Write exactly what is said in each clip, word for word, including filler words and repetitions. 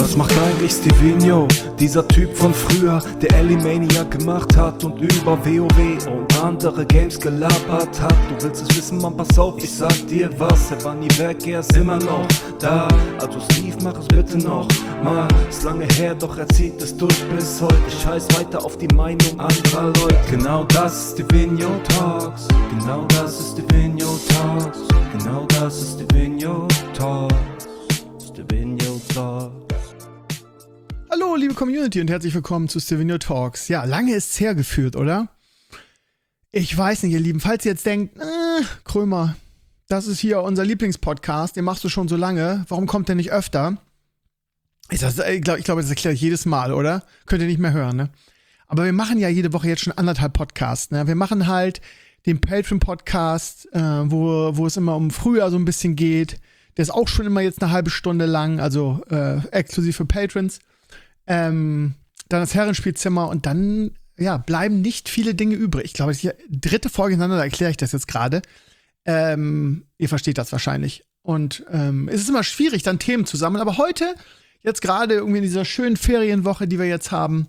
Was macht eigentlich Stevino, dieser Typ von früher, der Elimaniac gemacht hat und über WoW und andere Games gelabert hat? Du willst es wissen, Mann, pass auf, ich sag dir was. Er war nie weg, er ist immer noch da. Also Steve, mach es bitte noch mal. Ist lange her, doch er zieht es durch bis heute. Ich scheiß weiter auf die Meinung anderer Leute. Genau das ist Stevino Talks. Genau das ist Stevino Talks. Genau das ist Stevino Talks. Stevino Talks. Hallo, liebe Community und herzlich willkommen zu Stevino Talks. Ja, lange ist's hergeführt, oder? Ich weiß nicht, ihr Lieben, falls ihr jetzt denkt, äh, Krömer, das ist hier unser Lieblingspodcast, den machst du schon so lange, warum kommt der nicht öfter? Ich, ich glaube, ich glaub, das erkläre ich jedes Mal, oder? Könnt ihr nicht mehr hören, ne? Aber wir machen ja jede Woche jetzt schon anderthalb Podcasts, ne? Wir machen halt den Patreon-Podcast, äh, wo, wo es immer um Frühjahr so ein bisschen geht. Der ist auch schon immer jetzt eine halbe Stunde lang, also äh, exklusiv für Patrons. Ähm, dann das Herrenspielzimmer und dann, ja, bleiben nicht viele Dinge übrig. Ich glaube, das ist die dritte Folge hintereinander, da erkläre ich das jetzt gerade. Ähm, ihr versteht das wahrscheinlich. Und ähm, es ist immer schwierig, dann Themen zu sammeln. Aber heute, jetzt gerade irgendwie in dieser schönen Ferienwoche, die wir jetzt haben,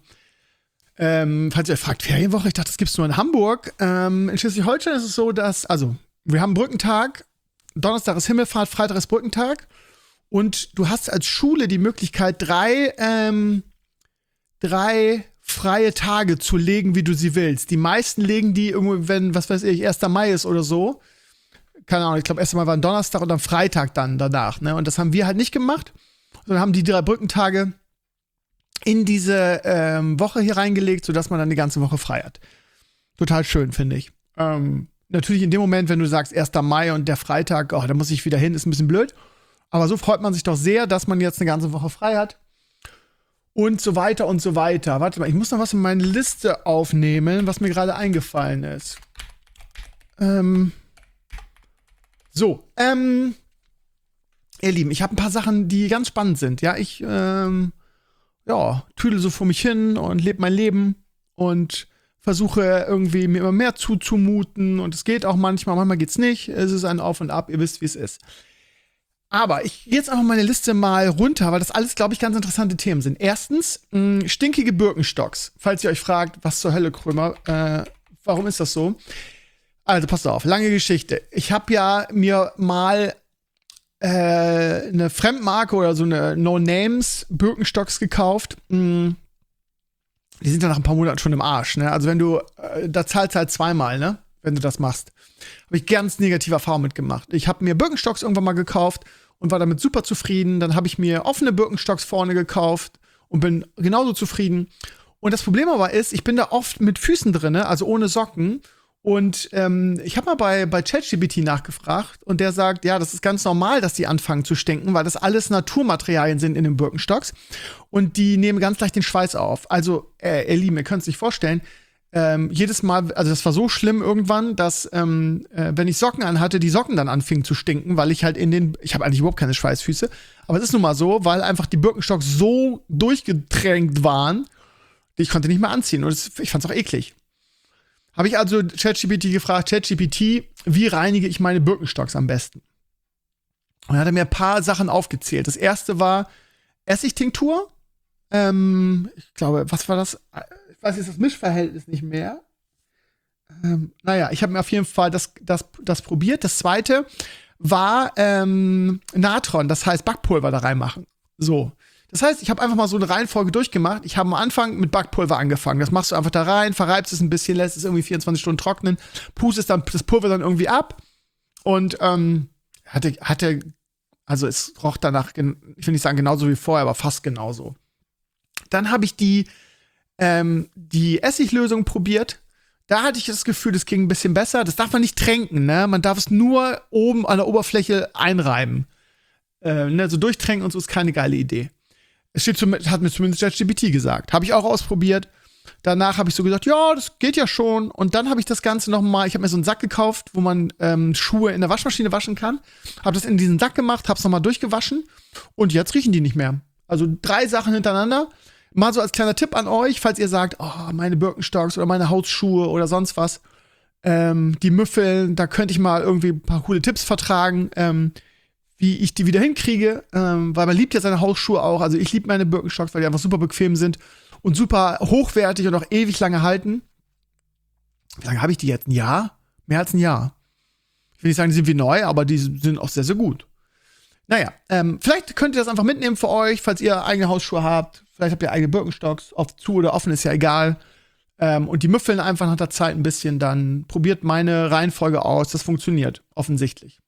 ähm, falls ihr euch fragt, Ferienwoche, ich dachte, das gibt's nur in Hamburg. Ähm, in Schleswig-Holstein ist es so, dass, also, wir haben Brückentag, Donnerstag ist Himmelfahrt, Freitag ist Brückentag. Und du hast als Schule die Möglichkeit, drei, ähm, drei freie Tage zu legen, wie du sie willst. Die meisten legen die irgendwo, wenn, was weiß ich, erster Mai ist oder so. Keine Ahnung, ich glaube, erster Mai war ein Donnerstag und am Freitag dann danach. Ne? Und das haben wir halt nicht gemacht, sondern haben die drei Brückentage in diese ähm, Woche hier reingelegt, sodass man dann die ganze Woche frei hat. Total schön, finde ich. Ähm, natürlich in dem Moment, wenn du sagst, erster Mai und der Freitag, oh, da muss ich wieder hin, ist ein bisschen blöd. Aber so freut man sich doch sehr, dass man jetzt eine ganze Woche frei hat. Und so weiter und so weiter. Warte mal, ich muss noch was in meine Liste aufnehmen, was mir gerade eingefallen ist. Ähm. So, ähm. Ihr Lieben, ich habe ein paar Sachen, die ganz spannend sind. Ja, ich, ähm, ja, tüdel so vor mich hin und lebe mein Leben und versuche irgendwie mir immer mehr zuzumuten. Und es geht auch manchmal, manchmal geht's nicht. Es ist ein Auf und Ab, ihr wisst, wie es ist. Aber ich gehe jetzt einfach meine Liste mal runter, weil das alles, glaube ich, ganz interessante Themen sind. Erstens, mh, stinkige Birkenstocks. Falls ihr euch fragt, was zur Hölle, Krömer, äh, warum ist das so? Also, passt auf, lange Geschichte. Ich habe ja mir mal äh, eine Fremdmarke oder so eine No-Names Birkenstocks gekauft. Mh, die sind dann nach ein paar Monaten schon im Arsch, ne? Also, wenn du, äh, da zahlst du halt zweimal, ne? Wenn du das machst. Habe ich ganz negative Erfahrungen mitgemacht. Ich habe mir Birkenstocks irgendwann mal gekauft und war damit super zufrieden. Dann habe ich mir offene Birkenstocks vorne gekauft und bin genauso zufrieden. Und das Problem aber ist, ich bin da oft mit Füßen drin, also ohne Socken. Und ähm, ich habe mal bei, bei ChatGPT nachgefragt und der sagt, ja, das ist ganz normal, dass die anfangen zu stinken, weil das alles Naturmaterialien sind in den Birkenstocks. Und die nehmen ganz leicht den Schweiß auf. Also, äh, ihr Lieben, ihr könnt es sich vorstellen, Ähm, jedes Mal, also das war so schlimm irgendwann, dass ähm, äh, wenn ich Socken anhatte, die Socken dann anfingen zu stinken, weil ich halt in den, ich habe eigentlich überhaupt keine Schweißfüße, aber es ist nun mal so, weil einfach die Birkenstocks so durchgetränkt waren, ich konnte nicht mehr anziehen und das, ich fand's auch eklig. Habe ich also ChatGPT gefragt, ChatGPT, wie reinige ich meine Birkenstocks am besten? Und dann hat er mir ein paar Sachen aufgezählt. Das erste war Essigtinktur. Ähm, ich glaube, was war das? Ich weiß jetzt das Mischverhältnis nicht mehr. Ähm, naja, ich habe mir auf jeden Fall das, das, das probiert. Das zweite war ähm, Natron, das heißt Backpulver da reinmachen. So. Das heißt, ich habe einfach mal so eine Reihenfolge durchgemacht. Ich habe am Anfang mit Backpulver angefangen. Das machst du einfach da rein, verreibst es ein bisschen, lässt es irgendwie vierundzwanzig Stunden trocknen, pustest dann das Pulver dann irgendwie ab und ähm, hatte, hatte, also es roch danach, ich will nicht sagen genauso wie vorher, aber fast genauso. Dann habe ich die Ähm, die Essiglösung probiert. Da hatte ich das Gefühl, das ging ein bisschen besser. Das darf man nicht tränken, ne? Man darf es nur oben an der Oberfläche einreiben. Äh, ne? So durchtränken und so ist keine geile Idee. Es steht zum, hat mir zumindest ChatGPT gesagt. Habe ich auch ausprobiert. Danach habe ich so gesagt, ja, das geht ja schon. Und dann habe ich das Ganze noch mal, ich habe mir so einen Sack gekauft, wo man ähm, Schuhe in der Waschmaschine waschen kann. Habe das in diesen Sack gemacht, habe es noch mal durchgewaschen. Und jetzt riechen die nicht mehr. Also drei Sachen hintereinander. Mal so als kleiner Tipp an euch, falls ihr sagt, oh, meine Birkenstocks oder meine Hausschuhe oder sonst was, ähm, die Müffeln, da könnte ich mal irgendwie ein paar coole Tipps vertragen. Ähm, wie ich die wieder hinkriege, ähm, weil man liebt ja seine Hausschuhe auch. Also ich liebe meine Birkenstocks, weil die einfach super bequem sind und super hochwertig und auch ewig lange halten. Wie lange habe ich die jetzt? Ein Jahr? Mehr als ein Jahr. Ich will nicht sagen, die sind wie neu, aber die sind auch sehr, sehr gut. Naja, ähm, vielleicht könnt ihr das einfach mitnehmen für euch, falls ihr eigene Hausschuhe habt. Vielleicht habt ihr eigene Birkenstocks, ob zu oder offen, ist ja egal. Ähm, und die müffeln einfach nach der Zeit ein bisschen, dann probiert meine Reihenfolge aus. Das funktioniert, offensichtlich.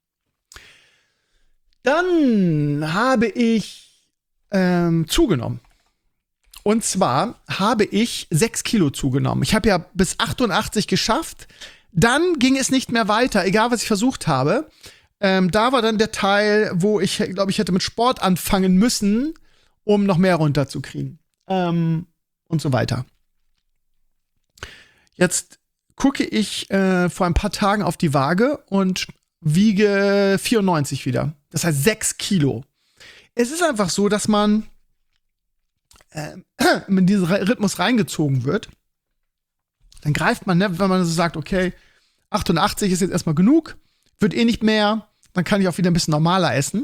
Dann habe ich ähm, zugenommen. Und zwar habe ich sechs Kilo zugenommen. Ich habe ja bis achtundachtzig geschafft. Dann ging es nicht mehr weiter, egal was ich versucht habe. Ähm, da war dann der Teil, wo ich, glaube ich, hätte mit Sport anfangen müssen, um noch mehr runterzukriegen. Ähm, und so weiter. Jetzt gucke ich äh, vor ein paar Tagen auf die Waage und wiege vierundneunzig wieder. Das heißt sechs Kilo. Es ist einfach so, dass man äh, in diesen Rhythmus reingezogen wird. Dann greift man, ne, wenn man so sagt, okay, achtundachtzig ist jetzt erstmal genug, wird eh nicht mehr, dann kann ich auch wieder ein bisschen normaler essen.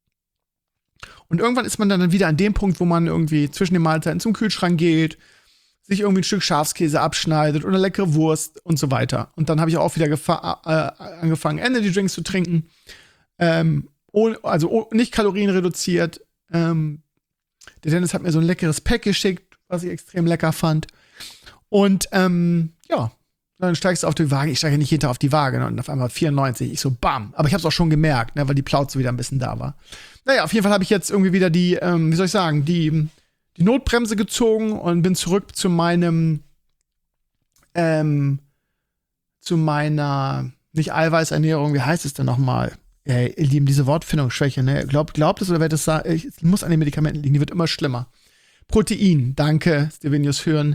Und irgendwann ist man dann wieder an dem Punkt, wo man irgendwie zwischen den Mahlzeiten zum Kühlschrank geht, sich irgendwie ein Stück Schafskäse abschneidet oder leckere Wurst und so weiter. Und dann habe ich auch wieder gefa- äh, angefangen, Energy Drinks zu trinken. Ähm, ohne, also oh, nicht kalorienreduziert. Ähm, der Dennis hat mir so ein leckeres Pack geschickt, was ich extrem lecker fand. Und ähm, ja, dann steigst du auf die Waage. Ich steige nicht jeden Tag auf die Waage. Ne? Und auf einmal vierundneunzig. Ich so, bam. Aber ich habe es auch schon gemerkt, ne, weil die Plauze wieder ein bisschen da war. Naja, auf jeden Fall habe ich jetzt irgendwie wieder die, ähm, wie soll ich sagen, die, die Notbremse gezogen und bin zurück zu meinem, ähm, zu meiner, nicht Eiweißernährung, wie heißt es denn nochmal? Ey, ihr Lieben, diese Wortfindungsschwäche, ne? Glaubt, glaubt es oder wer das sagt, es muss an den Medikamenten liegen, die wird immer schlimmer. Protein, danke, Stevenius hören.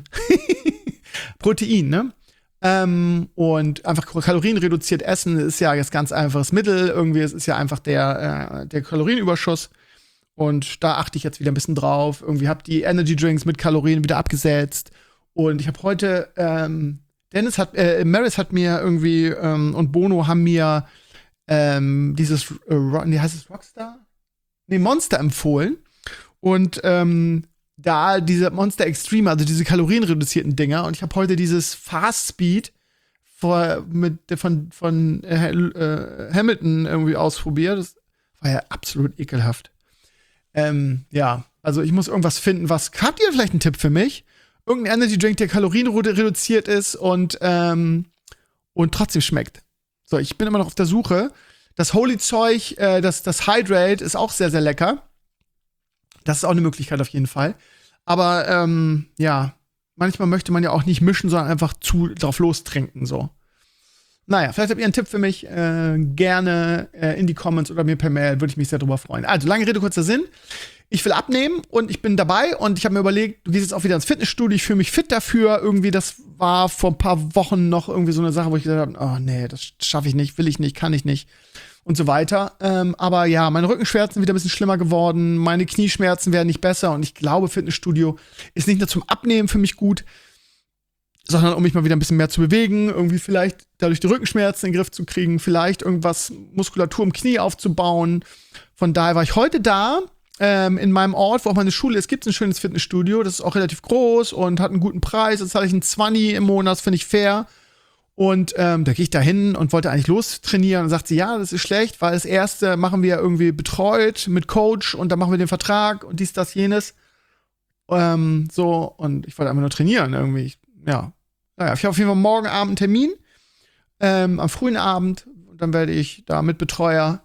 Protein, ne? Ähm, und einfach Kalorien reduziert essen ist ja jetzt ganz einfaches Mittel. Irgendwie, es ist ja einfach der, äh, der Kalorienüberschuss. Und da achte ich jetzt wieder ein bisschen drauf. Irgendwie habe die Energy Drinks mit Kalorien wieder abgesetzt. Und ich habe heute, ähm, Dennis hat, äh, Maris hat mir irgendwie ähm, und Bono haben mir ähm, dieses, äh, nee, heißt es Rockstar? Nee, Monster empfohlen. Und ähm, da diese Monster Extreme, also diese kalorienreduzierten Dinger. Und ich habe heute dieses Fast Speed vor, mit, von, von äh, äh, Hamilton irgendwie ausprobiert. Das war ja absolut ekelhaft. Ähm, ja, also ich muss irgendwas finden, was. Habt ihr vielleicht einen Tipp für mich? Irgendein Energy Drink, der kalorienreduziert ist und, ähm, und trotzdem schmeckt. So, ich bin immer noch auf der Suche. Das Holy-Zeug, äh, das, das Hydrate ist auch sehr, sehr lecker. Das ist auch eine Möglichkeit auf jeden Fall. Aber ähm, ja, manchmal möchte man ja auch nicht mischen, sondern einfach zu drauf lostrinken. So. Naja, vielleicht habt ihr einen Tipp für mich. Äh, gerne äh, in die Comments oder mir per Mail. Würde ich mich sehr drüber freuen. Also, lange Rede, kurzer Sinn. Ich will abnehmen und ich bin dabei. Und ich habe mir überlegt, du gehst jetzt auch wieder ins Fitnessstudio. Ich fühle mich fit dafür. Irgendwie, das war vor ein paar Wochen noch irgendwie so eine Sache, wo ich gesagt habe, oh nee, das schaffe ich nicht, will ich nicht, kann ich nicht. Und so weiter. Ähm, aber ja, meine Rückenschmerzen sind wieder ein bisschen schlimmer geworden. Meine Knieschmerzen werden nicht besser. Und ich glaube, Fitnessstudio ist nicht nur zum Abnehmen für mich gut, sondern um mich mal wieder ein bisschen mehr zu bewegen. Irgendwie vielleicht dadurch die Rückenschmerzen in den Griff zu kriegen. Vielleicht irgendwas Muskulatur im Knie aufzubauen. Von daher war ich heute da. Ähm, in meinem Ort, wo auch meine Schule ist, gibt es ein schönes Fitnessstudio. Das ist auch relativ groß und hat einen guten Preis. Jetzt zahle ich einen zwanzig im Monat. Das finde ich fair. Und ähm, da gehe ich da hin und wollte eigentlich lostrainieren und sagt sie, ja, das ist schlecht, weil das erste machen wir irgendwie betreut mit Coach und dann machen wir den Vertrag und dies, das, jenes. Ähm, so, und ich wollte einfach nur trainieren irgendwie. Ich, ja. Naja, ich habe auf jeden Fall morgen Abend einen Termin, ähm, am frühen Abend. Und dann werde ich da mit Betreuer,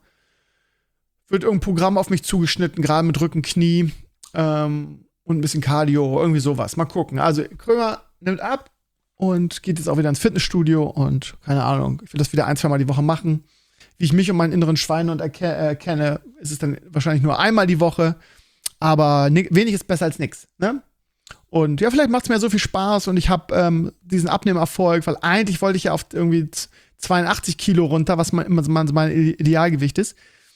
wird irgendein Programm auf mich zugeschnitten, gerade mit Rücken, Knie ähm, und ein bisschen Cardio, irgendwie sowas. Mal gucken. Also Krömer nimmt ab. Und geht jetzt auch wieder ins Fitnessstudio und keine Ahnung, ich will das wieder ein, zwei Mal die Woche machen. Wie ich mich und meinen inneren Schweinehund erke- äh, kenne, ist es dann wahrscheinlich nur einmal die Woche. Aber ni- wenig ist besser als nix, ne? Und ja, vielleicht macht es mir so viel Spaß und ich habe ähm, diesen Abnehmerfolg, weil eigentlich wollte ich ja auf irgendwie zweiundachtzig Kilo runter, was mein, immer mein, mein Idealgewicht ist.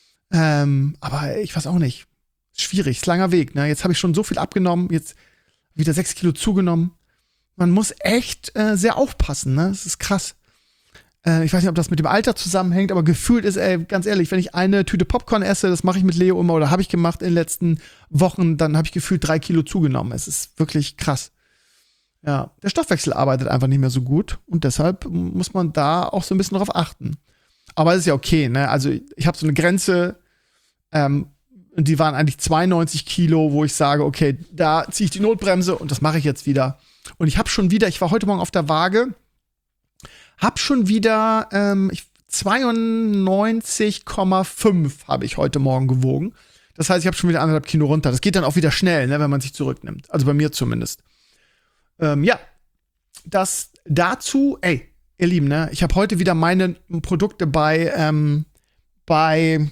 Ähm, aber ich weiß auch nicht. Schwierig, ist langer Weg, ne? Jetzt habe ich schon so viel abgenommen, jetzt wieder sechs Kilo zugenommen. Man muss echt äh, sehr aufpassen, ne? Das ist krass. Äh, ich weiß nicht, ob das mit dem Alter zusammenhängt, aber gefühlt ist, ey, ganz ehrlich, wenn ich eine Tüte Popcorn esse, das mache ich mit Leo immer oder habe ich gemacht in den letzten Wochen, dann habe ich gefühlt drei Kilo zugenommen. Es ist wirklich krass. Ja, der Stoffwechsel arbeitet einfach nicht mehr so gut und deshalb muss man da auch so ein bisschen drauf achten. Aber es ist ja okay, ne? Also ich habe so eine Grenze, ähm, und die waren eigentlich zweiundneunzig Kilo, wo ich sage, okay, da ziehe ich die Notbremse und das mache ich jetzt wieder. Und ich habe schon wieder, ich war heute Morgen auf der Waage, habe schon wieder ähm, zweiundneunzig Komma fünf habe ich heute Morgen gewogen. Das heißt, ich habe schon wieder anderthalb Kilo runter. Das geht dann auch wieder schnell, ne, wenn man sich zurücknimmt. Also bei mir zumindest. Ähm, ja, das dazu, ey, ihr Lieben, ne, ich habe heute wieder meine Produkte bei, ähm, bei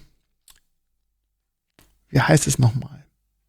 wie heißt es nochmal?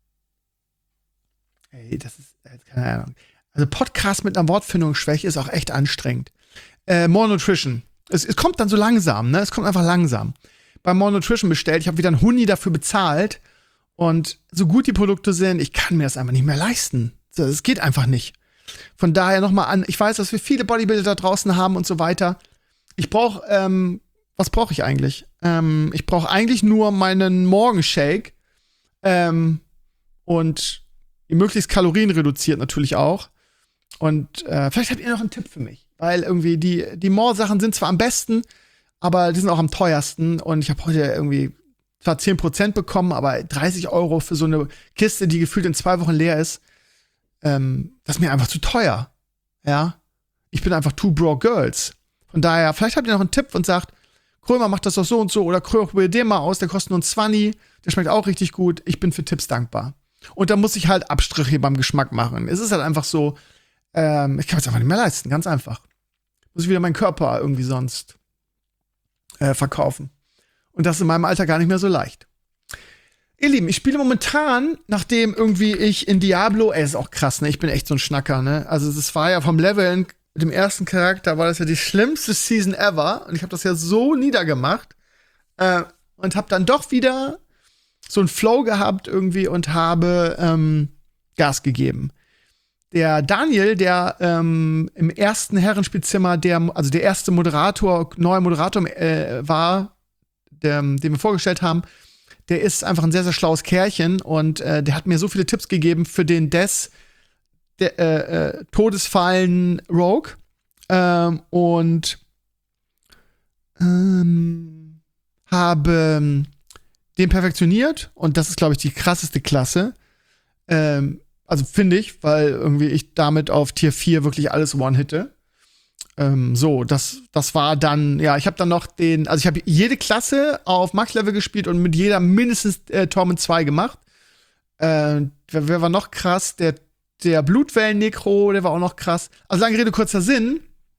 Ey, das ist, keine Ahnung. Also Podcast mit einer Wortfindungsschwäche ist auch echt anstrengend. Äh, More Nutrition. Es, es kommt dann so langsam, ne? Es kommt einfach langsam. Bei More Nutrition bestellt, ich habe wieder einen Huni dafür bezahlt und so gut die Produkte sind, ich kann mir das einfach nicht mehr leisten. Das geht einfach nicht. Von daher nochmal an, ich weiß, dass wir viele Bodybuilder da draußen haben und so weiter. Ich brauche, ähm, was brauche ich eigentlich? Ähm, ich brauche eigentlich nur meinen Morgenshake. Ähm, und möglichst Kalorien reduziert natürlich auch. Und äh, vielleicht habt ihr noch einen Tipp für mich. Weil irgendwie die, die More-Sachen sind zwar am besten, aber die sind auch am teuersten. Und ich habe heute irgendwie zwar zehn Prozent bekommen, aber dreißig Euro für so eine Kiste, die gefühlt in zwei Wochen leer ist, ähm, das ist mir einfach zu teuer. Ja? Ich bin einfach too broke girls. Von daher, vielleicht habt ihr noch einen Tipp und sagt, Krömer macht das doch so und so oder Krömer, probier den mal aus, der kostet nur ein zwanzig, der schmeckt auch richtig gut. Ich bin für Tipps dankbar. Und da muss ich halt Abstriche beim Geschmack machen. Es ist halt einfach so, ähm, ich kann es einfach nicht mehr leisten, ganz einfach. Muss ich wieder meinen Körper irgendwie sonst äh, verkaufen. Und das ist in meinem Alter gar nicht mehr so leicht. Ihr Lieben, ich spiele momentan, nachdem irgendwie ich in Diablo, ey, ist auch krass, ne? Ich bin echt so ein Schnacker, ne? Also es war ja vom Leveln mit dem ersten Charakter war das ja die schlimmste Season ever. Und ich habe das ja so niedergemacht. Äh, und habe dann doch wieder so einen Flow gehabt irgendwie und habe ähm, Gas gegeben. Der Daniel, der ähm, im ersten Herrenspielzimmer, der, also der erste Moderator, neuer Moderator äh, war, der, den wir vorgestellt haben, der ist einfach ein sehr, sehr schlaues Kerlchen und äh, der hat mir so viele Tipps gegeben für den Des der, äh, äh, Todesfallen Rogue ähm, und ähm, habe den perfektioniert und das ist, glaube ich, die krasseste Klasse. Ähm, also finde ich, weil irgendwie ich damit auf Tier vier wirklich alles one-hitte. Ähm, so, das, das war dann, ja, ich habe dann noch den, also ich habe jede Klasse auf Max-Level gespielt und mit jeder mindestens äh, Torment zwei gemacht. Äh, wer, wer war noch krass? Der, der Blutwellen-Nekro, der war auch noch krass. Also lange Rede, kurzer Sinn.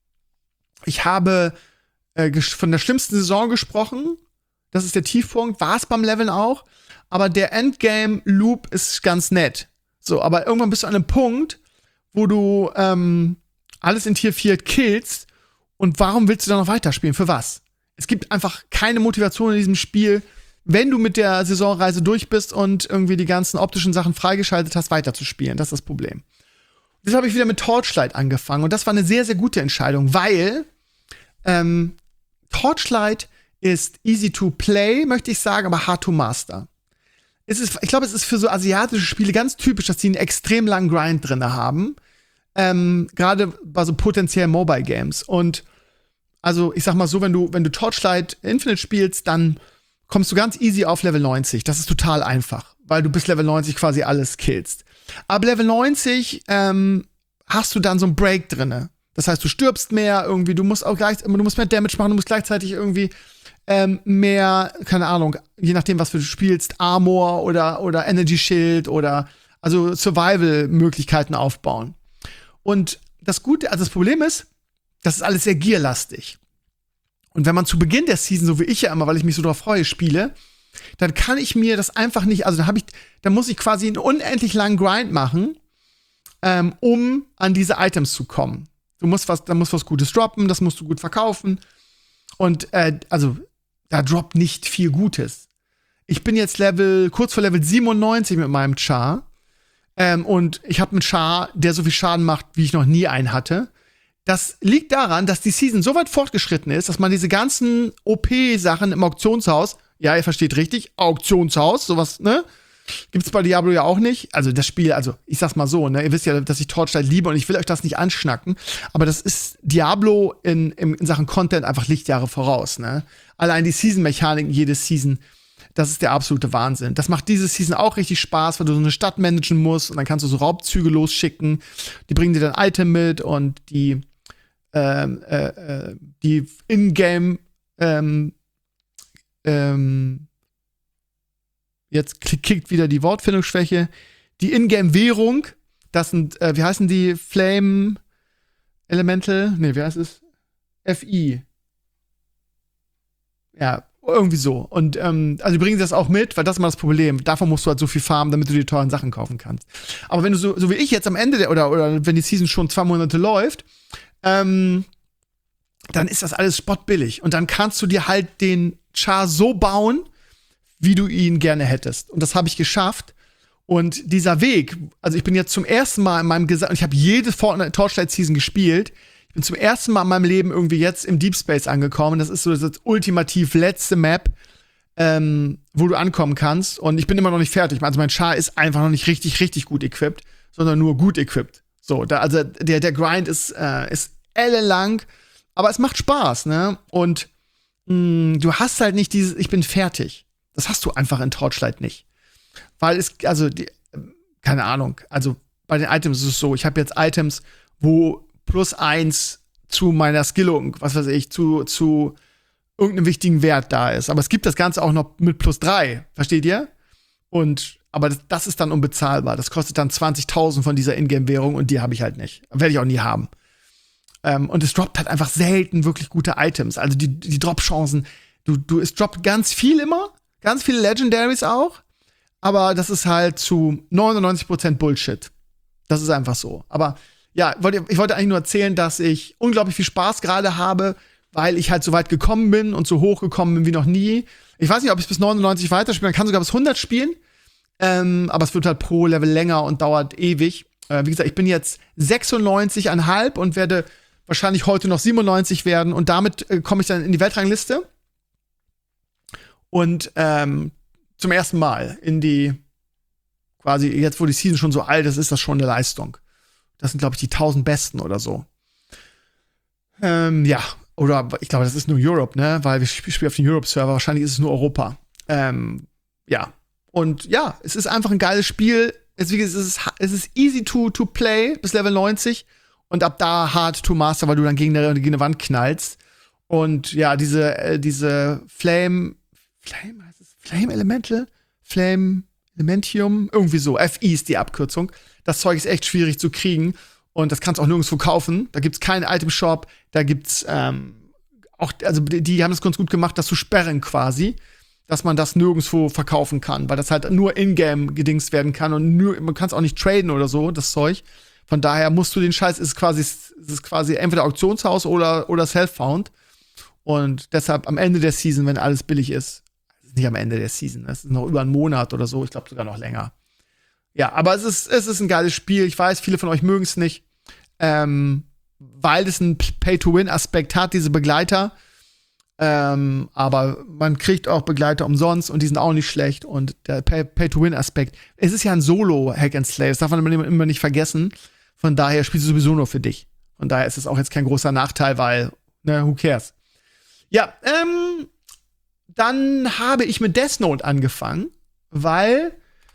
Ich habe äh, von der schlimmsten Saison gesprochen. Das ist der Tiefpunkt. War es beim Leveln auch. Aber der Endgame-Loop ist ganz nett. So, aber irgendwann bist du an einem Punkt, wo du ähm, alles in Tier vier killst. Und warum willst du dann noch weiterspielen? Für was? Es gibt einfach keine Motivation in diesem Spiel, wenn du mit der Saisonreise durch bist und irgendwie die ganzen optischen Sachen freigeschaltet hast, weiterzuspielen. Das ist das Problem. Deshalb habe ich wieder mit Torchlight angefangen. Und das war eine sehr, sehr gute Entscheidung, weil ähm, Torchlight ist easy to play, möchte ich sagen, aber hard to master. Es ist, ich glaube, es ist für so asiatische Spiele ganz typisch, dass die einen extrem langen Grind drin haben. Ähm, Gerade bei so potenziellen Mobile Games. Und also, ich sag mal so, wenn du, wenn du Torchlight Infinite spielst, dann kommst du ganz easy auf Level neunzig. Das ist total einfach, weil du bis Level neunzig quasi alles killst. Ab Level neunzig ähm, hast du dann so einen Break drinne. Das heißt, du stirbst mehr irgendwie, du musst auch gleich, du musst mehr Damage machen, du musst gleichzeitig irgendwie ähm, mehr, keine Ahnung, je nachdem, was du spielst, Armor oder, oder Energy Shield oder also Survival-Möglichkeiten aufbauen. Und das Gute, also das Problem ist, das ist alles sehr gearlastig. Und wenn man zu Beginn der Season, so wie ich ja immer, weil ich mich so drauf freue, spiele, dann kann ich mir das einfach nicht, also dann habe ich, dann muss ich quasi einen unendlich langen Grind machen, ähm, um an diese Items zu kommen. Du musst was, da muss was Gutes droppen, das musst du gut verkaufen. Und äh, also da droppt nicht viel Gutes. Ich bin jetzt Level, kurz vor Level siebenundneunzig mit meinem Char. Ähm, und ich habe einen Char, der so viel Schaden macht, wie ich noch nie einen hatte. Das liegt daran, dass die Season so weit fortgeschritten ist, dass man diese ganzen O P-Sachen im Auktionshaus, ja, ihr versteht richtig, Auktionshaus, sowas, ne? Gibt's bei Diablo ja auch nicht. Also das Spiel, also ich sag's mal so, ne, ihr wisst ja, dass ich Torchlight liebe und ich will euch das nicht anschnacken, aber das ist Diablo in, in, in Sachen Content einfach Lichtjahre voraus, ne? Allein die Season-Mechaniken, jede Season, das ist der absolute Wahnsinn. Das macht diese Season auch richtig Spaß, weil du so eine Stadt managen musst und dann kannst du so Raubzüge losschicken. Die bringen dir dann Item mit und die ähm, äh, äh, die Ingame ähm, ähm, jetzt kickt wieder die Wortfindungsschwäche. Die Ingame-Währung, das sind, äh, wie heißen die? Flame Elemental? Nee, wie heißt es? F I. Ja, irgendwie so. Und ähm, also die bringen das auch mit, weil das ist mal das Problem. Davon musst du halt so viel farmen, damit du die teuren Sachen kaufen kannst. Aber wenn du so, so wie ich jetzt am Ende der, oder, oder wenn die Season schon zwei Monate läuft, ähm, dann ist das alles spottbillig. Und dann kannst du dir halt den Char so bauen, wie du ihn gerne hättest. Und das habe ich geschafft. Und dieser Weg, also ich bin jetzt zum ersten Mal in meinem Gesamt, ich habe jede Fortnite Torchlight Season gespielt. Ich bin zum ersten Mal in meinem Leben irgendwie jetzt im Deep Space angekommen. Das ist so das ultimativ letzte Map, ähm, wo du ankommen kannst. Und ich bin immer noch nicht fertig. Also mein Char ist einfach noch nicht richtig, richtig gut equipped, sondern nur gut equipped. So, da, also der, der Grind ist, äh, ist ellenlang, aber es macht Spaß, ne? Und mh, du hast halt nicht dieses, ich bin fertig. Das hast du einfach in Torchlight nicht. Weil es, also, die, keine Ahnung, also bei den Items ist es so, ich habe jetzt Items, wo plus eins zu meiner Skillung, was weiß ich, zu, zu irgendeinem wichtigen Wert da ist. Aber es gibt das Ganze auch noch mit plus drei, versteht ihr? Und, aber das, das ist dann unbezahlbar. Das kostet dann zwanzigtausend von dieser Ingame-Währung und die habe ich halt nicht. Werde ich auch nie haben. Ähm, und es droppt halt einfach selten wirklich gute Items. Also die, die Drop-Chancen, du, du, es droppt ganz viel immer, ganz viele Legendaries auch. Aber das ist halt zu neunundneunzig Prozent Bullshit. Das ist einfach so. Aber ja, ich wollte eigentlich nur erzählen, dass ich unglaublich viel Spaß gerade habe, weil ich halt so weit gekommen bin und so hoch gekommen bin wie noch nie. Ich weiß nicht, ob ich bis neunundneunzig weiterspielen kann, sogar bis hundert spielen. Ähm, aber es wird halt pro Level länger und dauert ewig. Äh, wie gesagt, ich bin jetzt sechsundneunzig Komma fünf und werde wahrscheinlich heute noch siebenundneunzig werden. Und damit äh, komme ich dann in die Weltrangliste. Und ähm, zum ersten Mal in die, quasi jetzt, wo die Season schon so alt ist, ist das schon eine Leistung. Das sind, glaube ich, die tausend Besten oder so. Ähm, ja, oder ich glaube, das ist nur Europe, ne? Weil wir spielen auf dem Europe-Server. Wahrscheinlich ist es nur Europa. Ähm, ja. Und ja, es ist einfach ein geiles Spiel. Es, wie gesagt, es, ist, es ist easy to, to play bis Level neunzig. Und ab da hard to master, weil du dann gegen eine, gegen eine Wand knallst. Und ja, diese, äh, diese Flame, Flame heißt es? Flame Elemental? Flame Elementium? Irgendwie so. F I ist die Abkürzung. Das Zeug ist echt schwierig zu kriegen. Und das kannst du auch nirgendwo kaufen. Da gibt's keinen Item-Shop. Da gibt's ähm, auch, also die, die haben das ganz gut gemacht, das zu sperren quasi. Dass man das nirgendwo verkaufen kann. Weil das halt nur in-game gedingst werden kann. Und nur, man kann es auch nicht traden oder so, das Zeug. Von daher musst du den Scheiß, ist quasi, ist quasi entweder Auktionshaus oder, oder Self-Found. Und deshalb am Ende der Season, wenn alles billig ist, nicht am Ende der Season, das ist noch über einen Monat oder so, ich glaube sogar noch länger. Ja, aber es ist, es ist ein geiles Spiel. Ich weiß, viele von euch mögen es nicht, ähm, weil es einen Pay-to-Win-Aspekt hat, diese Begleiter. Ähm, aber man kriegt auch Begleiter umsonst und die sind auch nicht schlecht. Und der Pay-to-Win-Aspekt, es ist ja ein Solo-Hack-and-Slay, das darf man immer, immer nicht vergessen. Von daher spielst du sowieso nur für dich. Von daher ist es auch jetzt kein großer Nachteil, weil, ne, who cares? Ja, ähm, dann habe ich mit Death Note angefangen, weil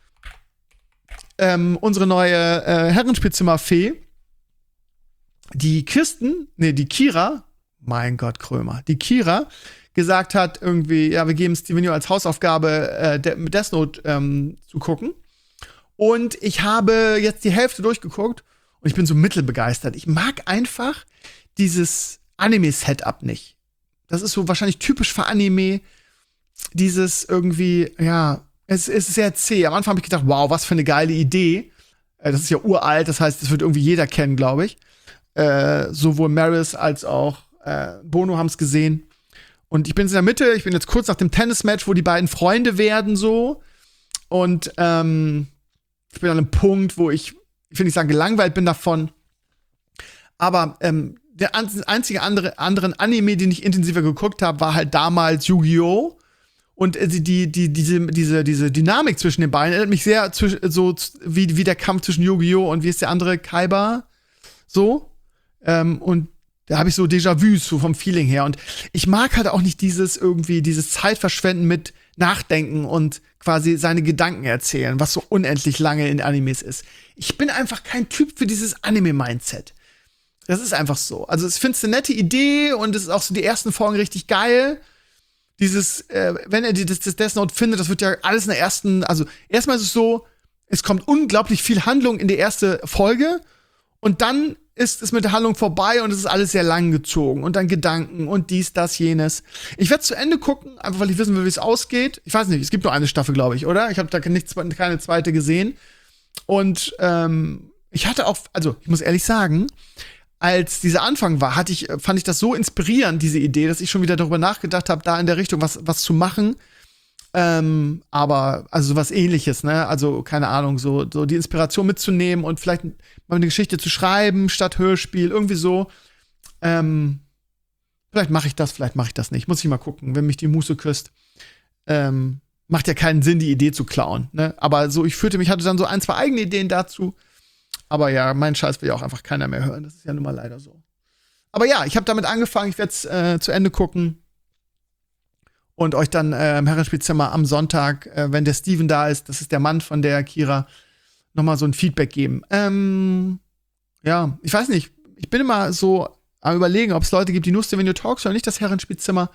ähm, unsere neue äh, Herrenspielzimmer-Fee, die Kirsten, nee, die Kira, mein Gott, Krömer, die Kira gesagt hat irgendwie, ja, wir geben Stevenio als Hausaufgabe, äh, De- mit Death Note ähm, zu gucken. Und ich habe jetzt die Hälfte durchgeguckt und ich bin so mittelbegeistert. Ich mag einfach dieses Anime-Setup nicht. Das ist so wahrscheinlich typisch für Anime. Dieses irgendwie, ja, es ist sehr zäh. Am Anfang habe ich gedacht, wow, was für eine geile Idee. Äh, das ist ja uralt, das heißt, das wird irgendwie jeder kennen, glaube ich. Äh, sowohl Maris als auch äh, Bono haben es gesehen. Und ich bin jetzt in der Mitte, ich bin jetzt kurz nach dem Tennismatch, wo die beiden Freunde werden, so. Und ähm, ich bin an einem Punkt, wo ich, ich will nicht sagen, gelangweilt bin davon. Aber ähm, der einzige andere anderen Anime, den ich intensiver geguckt habe, war halt damals Yu-Gi-Oh! Und äh, die, die, diese, diese, diese Dynamik zwischen den beiden erinnert mich sehr zwisch- so wie, wie der Kampf zwischen Yu-Gi-Oh! Und wie ist der andere, Kaiba? So. Ähm, und da habe ich so Déjà-vus so vom Feeling her. Und ich mag halt auch nicht dieses irgendwie, dieses Zeitverschwenden mit Nachdenken und quasi seine Gedanken erzählen, was so unendlich lange in Animes ist. Ich bin einfach kein Typ für dieses Anime-Mindset. Das ist einfach so. Also, ich finde es eine nette Idee und es ist auch so die ersten Folgen richtig geil. Dieses, äh, wenn er die, das, das Death Note findet, das wird ja alles in der ersten, also erstmal ist es so, es kommt unglaublich viel Handlung in die erste Folge und dann ist es mit der Handlung vorbei und es ist alles sehr lang gezogen und dann Gedanken und dies, das, jenes. Ich werde zu Ende gucken, einfach weil ich wissen will, wie es ausgeht. Ich weiß nicht, es gibt nur eine Staffel, glaube ich, oder? Ich habe da nicht, keine zweite gesehen. Und ähm, ich hatte auch, also ich muss ehrlich sagen, als dieser Anfang war, hatte ich, fand ich das so inspirierend, diese Idee, dass ich schon wieder darüber nachgedacht habe, da in der Richtung was, was zu machen. Ähm, aber, also sowas ähnliches, ne? Also, keine Ahnung, so, so die Inspiration mitzunehmen und vielleicht mal eine Geschichte zu schreiben statt Hörspiel, irgendwie so. Ähm, vielleicht mache ich das, vielleicht mache ich das nicht. Muss ich mal gucken, wenn mich die Muße küsst. Ähm, macht ja keinen Sinn, die Idee zu klauen, ne? Aber so, ich fühlte mich, hatte dann so ein, zwei eigene Ideen dazu. Aber ja, mein Scheiß will ja auch einfach keiner mehr hören. Das ist ja nun mal leider so. Aber ja, ich habe damit angefangen. Ich werde es äh, zu Ende gucken. Und euch dann äh, im Herrenspielzimmer am Sonntag, äh, wenn der Steven da ist, das ist der Mann von der Kira, noch mal so ein Feedback geben. Ähm, ja, ich weiß nicht. Ich bin immer so am Überlegen, ob es Leute gibt, die nur Steven Talks oder nicht das Herrenspielzimmer.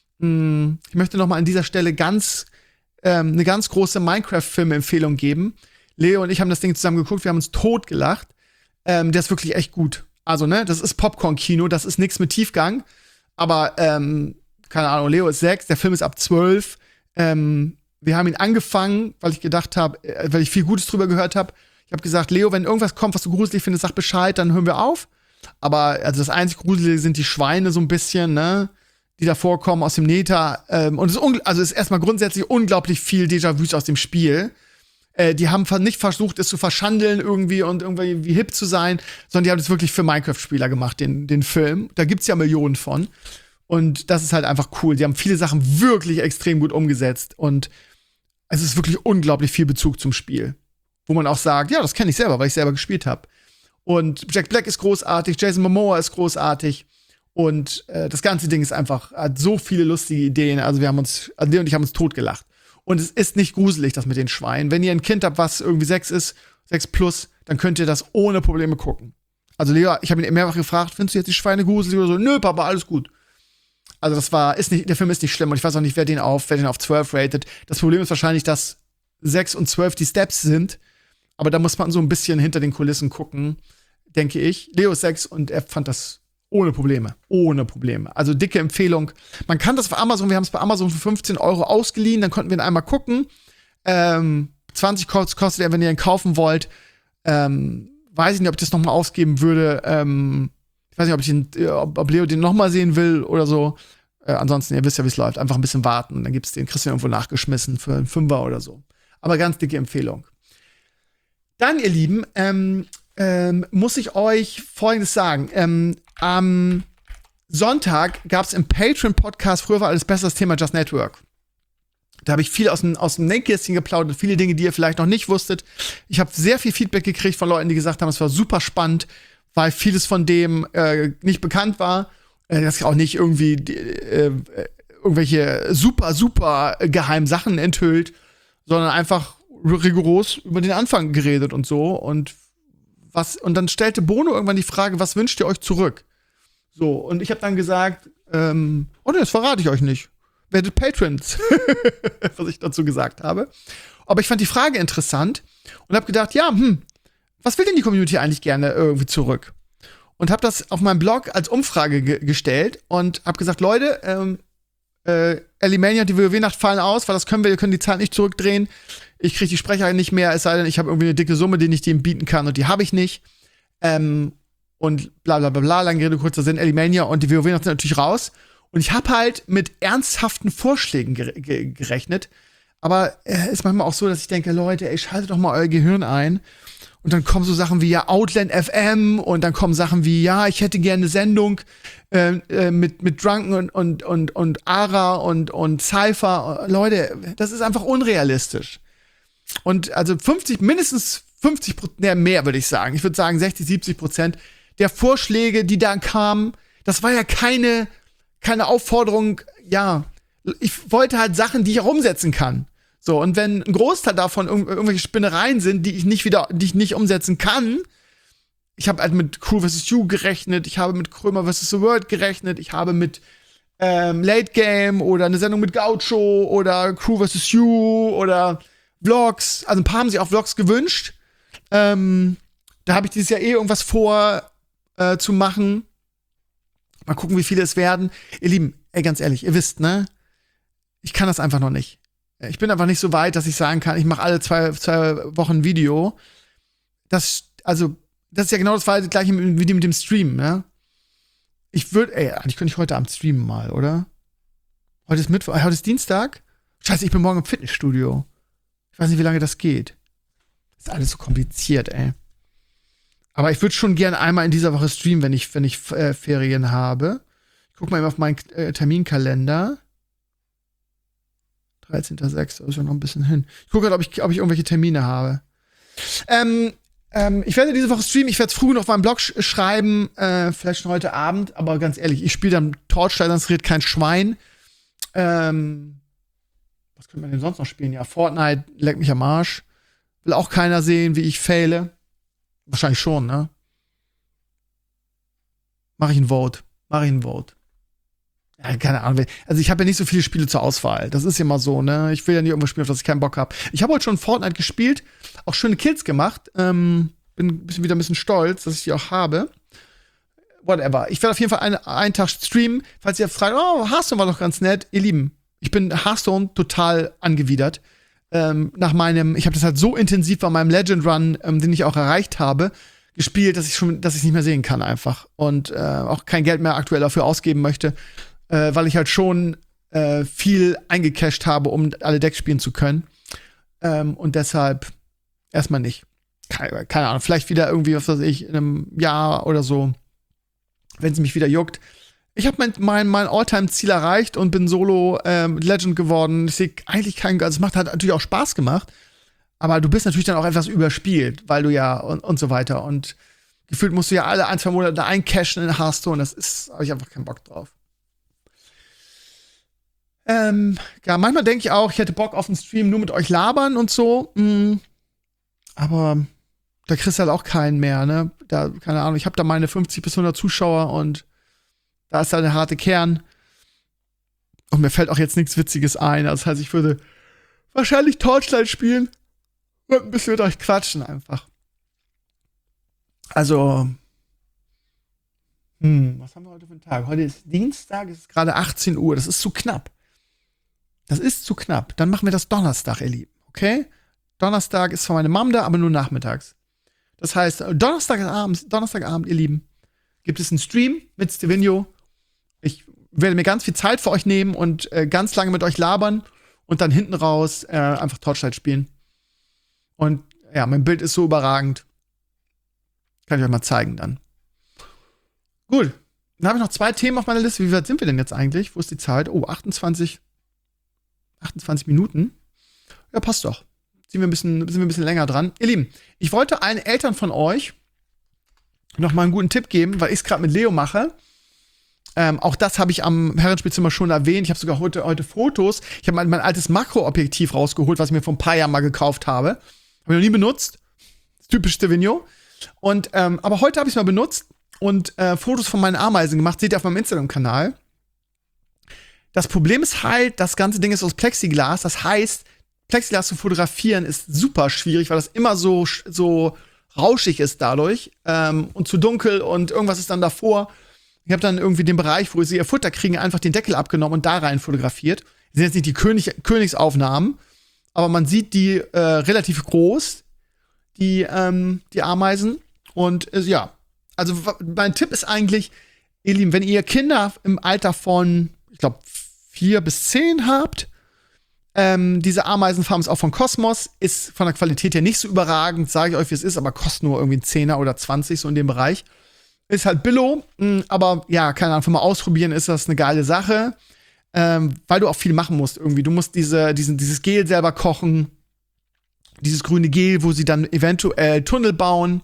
Hm, ich möchte noch mal an dieser Stelle ganz ähm, eine ganz große Minecraft-Film-Empfehlung geben. Leo und ich haben das Ding zusammen geguckt, wir haben uns totgelacht. Ähm, der ist wirklich echt gut. Also, ne, das ist Popcorn-Kino, das ist nichts mit Tiefgang. Aber, ähm, keine Ahnung, Leo ist sechs, der Film ist ab zwölf. Ähm, wir haben ihn angefangen, weil ich gedacht habe, äh, weil ich viel Gutes drüber gehört habe. Ich habe gesagt, Leo, wenn irgendwas kommt, was du gruselig findest, sag Bescheid, dann hören wir auf. Aber also das einzig Gruselige sind die Schweine so ein bisschen, ne, die da vorkommen aus dem Neta. Ähm, und es ist, ungl- also es ist erstmal grundsätzlich unglaublich viel Déjà-vus aus dem Spiel. Äh, die haben nicht versucht, es zu verschandeln irgendwie und irgendwie wie hip zu sein, sondern die haben es wirklich für Minecraft-Spieler gemacht, den, den Film. Da gibt's ja Millionen von. Und das ist halt einfach cool. Die haben viele Sachen wirklich extrem gut umgesetzt. Und es ist wirklich unglaublich viel Bezug zum Spiel. Wo man auch sagt, ja, das kenne ich selber, weil ich selber gespielt habe. Und Jack Black ist großartig, Jason Momoa ist großartig. Und äh, das ganze Ding ist einfach, hat so viele lustige Ideen. Also wir haben uns, also Leo und ich haben uns totgelacht. Und es ist nicht gruselig, das mit den Schweinen. Wenn ihr ein Kind habt, was irgendwie sechs ist, sechs plus, dann könnt ihr das ohne Probleme gucken. Also Leo, ich habe ihn mehrfach gefragt, findest du jetzt die Schweine gruselig oder so? Nö, Papa, alles gut. Also das war, ist nicht, der Film ist nicht schlimm und ich weiß auch nicht, wer den auf, wer den auf zwölf ratet. Das Problem ist wahrscheinlich, dass sechs und zwölf die Steps sind. Aber da muss man so ein bisschen hinter den Kulissen gucken, denke ich. Leo ist sechs und er fand das ohne Probleme. Ohne Probleme. Also dicke Empfehlung. Man kann das auf Amazon, wir haben es bei Amazon für fünfzehn Euro ausgeliehen, dann konnten wir ihn einmal gucken. Ähm, zwanzig kostet er, wenn ihr ihn kaufen wollt. Ähm, weiß ich nicht, ob ich das noch mal ausgeben würde. Ähm, ich weiß nicht, ob, ich den, ob, ob Leo den noch mal sehen will oder so. Äh, ansonsten, ihr wisst ja, wie es läuft. Einfach ein bisschen warten. Dann gibt's den, kriegst du irgendwo nachgeschmissen für einen Fünfer oder so. Aber ganz dicke Empfehlung. Dann, ihr Lieben, ähm, ähm, muss ich euch Folgendes sagen. Ähm, am Sonntag gab's im Patreon-Podcast, früher war alles besser, das Thema Just Network. Da habe ich viel aus dem, aus dem Nähkästchen geplaudert, viele Dinge, die ihr vielleicht noch nicht wusstet. Ich habe sehr viel Feedback gekriegt von Leuten, die gesagt haben, es war super spannend, weil vieles von dem äh, nicht bekannt war. Äh, dass ich auch nicht irgendwie äh, irgendwelche super, super geheimen Sachen enthüllt, sondern einfach rigoros über den Anfang geredet und so. Und was, und dann stellte Bono irgendwann die Frage, was wünscht ihr euch zurück? So, und ich habe dann gesagt, ähm, oh ne, das verrate ich euch nicht. Werdet Patrons, was ich dazu gesagt habe. Aber ich fand die Frage interessant und habe gedacht, ja, hm, was will denn die Community eigentlich gerne irgendwie zurück? Und habe das auf meinem Blog als Umfrage ge- gestellt und habe gesagt, Leute, ähm, äh, Alimania und die WoW-Nacht fallen aus, weil das können wir, wir können die Zeit nicht zurückdrehen. Ich kriege die Sprecher nicht mehr, es sei denn, ich habe irgendwie eine dicke Summe, die ich dem bieten kann und die habe ich nicht. Ähm, und bla bla bla bla, lange Rede, kurzer Sinn, Alimania und die WoW-Nacht sind natürlich raus. Und ich habe halt mit ernsthaften Vorschlägen gere- ge- gerechnet. Aber es äh, ist manchmal auch so, dass ich denke, Leute, ey, schaltet doch mal euer Gehirn ein Und dann kommen so Sachen wie ja Outland F M und dann kommen Sachen wie, ja, ich hätte gerne eine Sendung äh, äh, mit, mit Drunken und, und, und, und Ara und, und Cypher. Leute, das ist einfach unrealistisch. Und also fünfzig, mindestens fünfzig Prozent, ne, mehr würde ich sagen. Ich würde sagen sechzig, siebzig Prozent der Vorschläge, die da kamen, das war ja keine, keine Aufforderung, ja, ich wollte halt Sachen, die ich auch umsetzen kann. So, und wenn ein Großteil davon irg irgendwelche Spinnereien sind, die ich nicht wieder, die ich nicht umsetzen kann, ich habe halt mit Crew versus. You gerechnet, ich habe mit Krömer versus. The World gerechnet, ich habe mit ähm, Late Game oder eine Sendung mit Gaucho oder Crew versus. You oder Vlogs, also ein paar haben sich auch Vlogs gewünscht. Ähm, da habe ich dieses Jahr eh irgendwas vor äh, zu machen. Mal gucken, wie viele es werden. Ihr Lieben, ey, ganz ehrlich, ihr wisst, ne? Ich kann das einfach noch nicht. Ich bin einfach nicht so weit, dass ich sagen kann, ich mache alle zwei, zwei Wochen ein Video. Das, also, das ist ja genau das gleiche wie mit dem Stream, ne? Ich würde, ey, eigentlich könnte ich heute Abend streamen mal, oder? Heute ist Mittwoch, heute ist Dienstag. Scheiße, ich bin morgen im Fitnessstudio. Ich weiß nicht, wie lange das geht. Das ist alles so kompliziert, ey. Aber ich würde schon gerne einmal in dieser Woche streamen, wenn ich, wenn ich äh, Ferien habe. Ich guck mal eben auf meinen äh, Terminkalender. dreizehnter sechster ist ja noch ein bisschen hin. Ich gucke gerade, ob ich, ob ich irgendwelche Termine habe. Ähm, ähm, ich werde diese Woche streamen. Ich werde es früh noch auf meinem Blog sch schreiben. Äh, vielleicht schon heute Abend. Aber ganz ehrlich, ich spiele dann Torchlight, sonst redet kein Schwein. Ähm, was könnte man denn sonst noch spielen? Ja, Fortnite leckt mich am Arsch. Will auch keiner sehen, wie ich faile. Wahrscheinlich schon, ne? Mach ich ein Vote. Mach ich ein Vote. Ja, keine Ahnung. Also ich habe ja nicht so viele Spiele zur Auswahl. Das ist ja mal so, ne? Ich will ja nicht irgendwas spielen, auf das ich keinen Bock habe. Ich habe heute schon Fortnite gespielt, auch schöne Kills gemacht. Ähm, bin ein bisschen, wieder ein bisschen stolz, dass ich die auch habe. Whatever. Ich werde auf jeden Fall eine, einen Tag streamen. Falls ihr fragt, oh, Hearthstone war doch ganz nett. Ihr Lieben, ich bin Hearthstone total angewidert. Ähm, nach meinem, ich habe das halt so intensiv bei meinem Legend Run, ähm, den ich auch erreicht habe, gespielt, dass ich schon, dass ich nicht mehr sehen kann einfach. Und äh, auch kein Geld mehr aktuell dafür ausgeben möchte. Äh, weil ich halt schon äh, viel eingecasht habe, um alle Decks spielen zu können. Ähm, und deshalb erstmal nicht. Keine, keine Ahnung, vielleicht wieder irgendwie, was weiß ich, in einem Jahr oder so, wenn es mich wieder juckt. Ich habe mein, mein, mein All-Time-Ziel erreicht und bin Solo ähm, Legend geworden. Ich sehe eigentlich keinen, also es macht halt natürlich auch Spaß gemacht, aber du bist natürlich dann auch etwas überspielt, weil du ja und, und so weiter. Und gefühlt musst du ja alle ein, zwei Monate eincashen in Hearthstone. Das ist, habe ich einfach keinen Bock drauf. Ähm, ja, manchmal denke ich auch, ich hätte Bock auf einen Stream nur mit euch labern und so. Mhm. Aber da kriegst du halt auch keinen mehr, ne? Da, keine Ahnung, ich habe da meine fünfzig bis hundert Zuschauer und da ist halt der harte Kern. Und mir fällt auch jetzt nichts Witziges ein. Das heißt, ich würde wahrscheinlich Torchlight spielen und ein bisschen mit euch quatschen einfach. Also, hm, was haben wir heute für einen Tag? Heute ist Dienstag, es ist gerade achtzehn Uhr. Das ist zu knapp. Das ist zu knapp. Dann machen wir das Donnerstag, ihr Lieben. Okay? Donnerstag ist zwar meine Mom da, aber nur nachmittags. Das heißt, Donnerstagabend, Donnerstagabend, ihr Lieben, gibt es einen Stream mit Stevino. Ich werde mir ganz viel Zeit für euch nehmen und äh, ganz lange mit euch labern und dann hinten raus äh, einfach Torchlight spielen. Und ja, mein Bild ist so überragend. Kann ich euch mal zeigen dann. Gut. Dann habe ich noch zwei Themen auf meiner Liste. Wie weit sind wir denn jetzt eigentlich? Wo ist die Zeit? Oh, achtundzwanzig, achtundzwanzig Minuten. Ja, passt doch. Sind wir ein bisschen, sind wir ein bisschen länger dran. Ihr Lieben, ich wollte allen Eltern von euch noch mal einen guten Tipp geben, weil ich es gerade mit Leo mache. Ähm, auch das habe ich am Herrenspielzimmer schon erwähnt. Ich habe sogar heute, heute Fotos. Ich habe mein, mein altes Makroobjektiv rausgeholt, was ich mir vor ein paar Jahren mal gekauft habe. Habe ich noch nie benutzt. Typisch Stevino. Und, ähm, aber heute habe ich es mal benutzt und äh, Fotos von meinen Ameisen gemacht. Seht ihr auf meinem Instagram-Kanal. Das Problem ist halt, das ganze Ding ist aus Plexiglas. Das heißt, Plexiglas zu fotografieren ist super schwierig, weil das immer so, so rauschig ist dadurch ähm, und zu dunkel und irgendwas ist dann davor. Ich habe dann irgendwie den Bereich, wo sie ihr Futter kriegen, einfach den Deckel abgenommen und da rein fotografiert. Das sind jetzt nicht die König Königsaufnahmen, aber man sieht die äh, relativ groß, die, ähm, die Ameisen. Und äh, ja, also mein Tipp ist eigentlich, ihr Lieben, wenn ihr Kinder im Alter von, ich glaube, vier bis zehn habt, Ähm, diese Ameisenfarm ist auch von Cosmos, ist von der Qualität her nicht so überragend, sage ich euch, wie es ist, aber kostet nur irgendwie ein Zehner oder zwanzig, so in dem Bereich. Ist halt Billo, mh, aber ja, keine Ahnung, für mal ausprobieren ist das eine geile Sache, ähm, weil du auch viel machen musst irgendwie. Du musst diese, diesen, dieses Gel selber kochen, dieses grüne Gel, wo sie dann eventuell Tunnel bauen.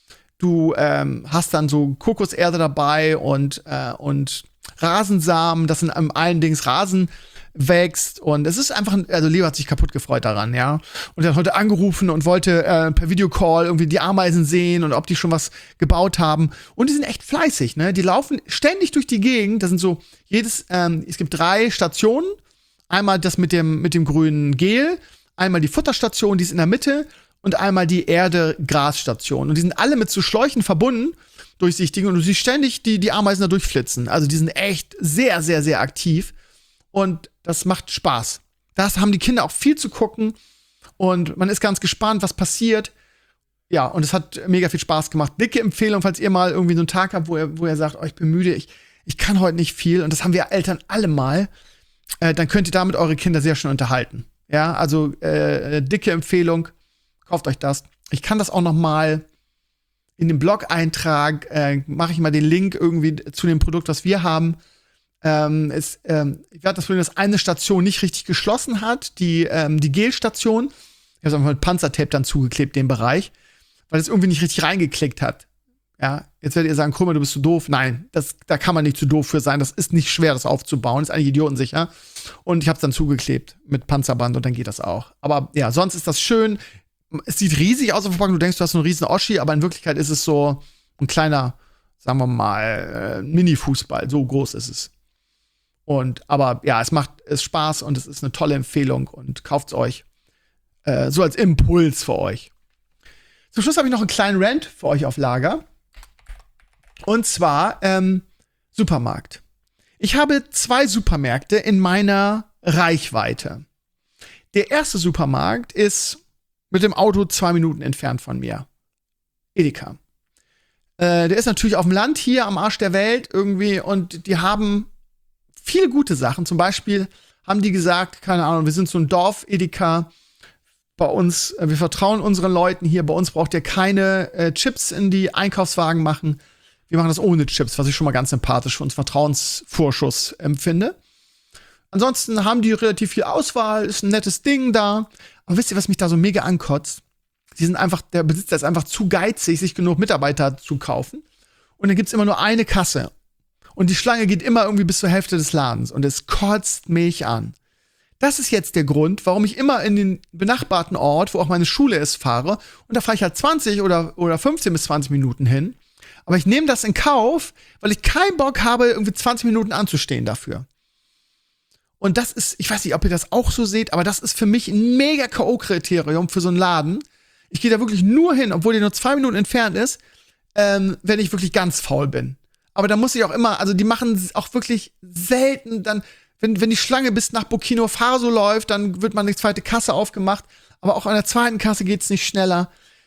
Du ähm, hast dann so Kokoserde dabei und, äh, und Rasensamen, das sind am allen Dings Rasen wächst und es ist einfach, also Leo hat sich kaputt gefreut daran, ja. Und er hat heute angerufen und wollte äh, per Videocall irgendwie die Ameisen sehen und ob die schon was gebaut haben. Und die sind echt fleißig, ne? Die laufen ständig durch die Gegend. Das sind so jedes, ähm, es gibt drei Stationen. Einmal das mit dem mit dem grünen Gel, einmal die Futterstation, die ist in der Mitte und einmal die Erde-Gras-Station. Und die sind alle mit so Schläuchen verbunden, durchsichtigen und du siehst ständig die die Ameisen da durchflitzen. Also die sind echt sehr sehr sehr aktiv. Und das macht Spaß. Das haben die Kinder auch viel zu gucken. Und man ist ganz gespannt, was passiert. Ja, und es hat mega viel Spaß gemacht. Dicke Empfehlung, falls ihr mal irgendwie so einen Tag habt, wo ihr, wo ihr sagt, oh, ich bin müde, ich, ich kann heute nicht viel. Und das haben wir Eltern alle mal. Äh, dann könnt ihr damit eure Kinder sehr schön unterhalten. Ja, also äh, dicke Empfehlung. Kauft euch das. Ich kann das auch noch mal in den Blog-Eintrag, äh, mache ich mal den Link irgendwie zu dem Produkt, was wir haben. Ähm, es, ähm, ich hatte das Problem, dass eine Station nicht richtig geschlossen hat, die, ähm, die Gelstation. Ich habe es einfach mit Panzertape dann zugeklebt, den Bereich, weil es irgendwie nicht richtig reingeklickt hat. Ja, jetzt werdet ihr sagen, Krümmer, du bist zu doof. Nein, das, da kann man nicht zu doof für sein. Das ist nicht schwer, das aufzubauen. Das ist eigentlich idiotensicher. Und ich habe es dann zugeklebt mit Panzerband und dann geht das auch. Aber ja, sonst ist das schön. Es sieht riesig aus auf der Verpackung. Du denkst, du hast so einen riesen Oschi, aber in Wirklichkeit ist es so ein kleiner, sagen wir mal, äh, Mini-Fußball. So groß ist es. Und, aber ja, es macht es Spaß und es ist eine tolle Empfehlung und kauft's euch. Äh, so als Impuls für euch. Zum Schluss habe ich noch einen kleinen Rant für euch auf Lager. Und zwar ähm, Supermarkt. Ich habe zwei Supermärkte in meiner Reichweite. Der erste Supermarkt ist mit dem Auto zwei Minuten entfernt von mir. Edeka. Äh, der ist natürlich auf dem Land hier am Arsch der Welt irgendwie und die haben viele gute Sachen. Zum Beispiel haben die gesagt, keine Ahnung, wir sind so ein Dorf-Edeka. Bei uns, äh, wir vertrauen unseren Leuten hier. Bei uns braucht ihr keine äh, Chips in die Einkaufswagen machen. Wir machen das ohne Chips, was ich schon mal ganz sympathisch für uns Vertrauensvorschuss empfinde. Ansonsten haben die relativ viel Auswahl, ist ein nettes Ding da. Aber wisst ihr, was mich da so mega ankotzt? Die sind einfach, der Besitzer ist einfach zu geizig, sich genug Mitarbeiter zu kaufen. Und dann gibt's immer nur eine Kasse. Und die Schlange geht immer irgendwie bis zur Hälfte des Ladens. Und es kotzt mich an. Das ist jetzt der Grund, warum ich immer in den benachbarten Ort, wo auch meine Schule ist, fahre. Und da fahre ich halt zwanzig oder, oder fünfzehn bis zwanzig Minuten hin. Aber ich nehme das in Kauf, weil ich keinen Bock habe, irgendwie zwanzig Minuten anzustehen dafür. Und das ist, ich weiß nicht, ob ihr das auch so seht, aber das ist für mich ein mega K O-Kriterium für so einen Laden. Ich gehe da wirklich nur hin, obwohl der nur zwei Minuten entfernt ist, ähm, wenn ich wirklich ganz faul bin. Aber da muss ich auch immer, also die machen auch wirklich selten dann, wenn, wenn die Schlange bis nach Burkina Faso läuft, dann wird man die zweite Kasse aufgemacht. Aber auch an der zweiten Kasse geht's nicht schneller.